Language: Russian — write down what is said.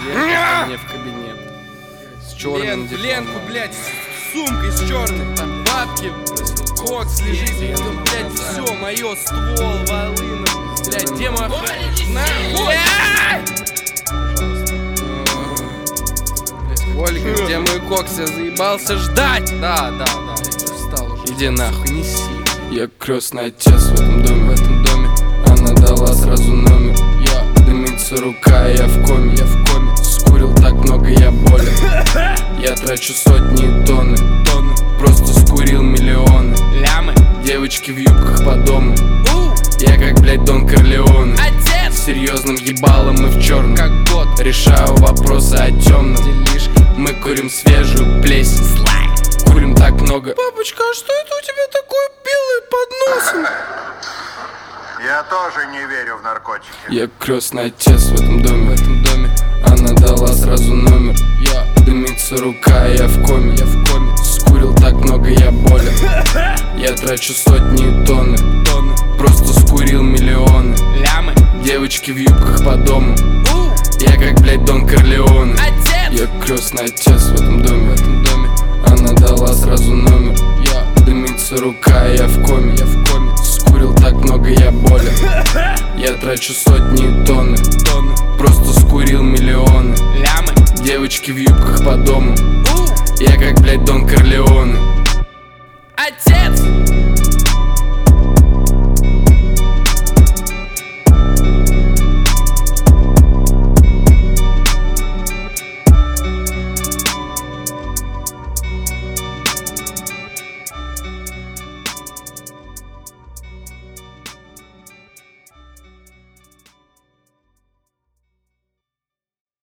Лента мне в кабинет. С черным Ленку, блядь, с сумкой с черной. Там бабки, кокс лежит. Блядь, все, мое, ствол, волына. Блядь, где мой охранник? Нахуй! Ольга, где мой кокс? Я заебался ждать. Да. Встал уже. Иди нахуй, неси. Я крестный отец в этом доме, Она дала сразу номер. Дымится рука, я в коме. Скурил так много, я болен. Я трачу сотни и тонны. Просто скурил миллионы. Лямы. Девочки в юбках по дому. Я как, блядь, Дон Корлеоне. С серьезным ебалом и в черном. Как год. Решаю вопросы о темном. Мы курим свежую плесень. Курим так много. Папочка, а что это у тебя такое белое под носом? Я тоже не верю в наркотики. Я крестный отец в этом доме, Она дала сразу номер. Дымится рука, я в коме. Скурил так много, я болен. Я трачу сотни и тонны. Просто скурил миллионы. Лямы. Девочки в юбках по дому. Я как, блядь, Дон Корлеоне. Я крестный отец в этом доме, Она дала сразу номер. Дымится рука, я в коме. Скурил так много, я болен. Я трачу сотни и тонны. Просто скурил миллионы. Лямы. Девочки в юбках по дому. Я как, блядь, Дон Корлеоне. Отец!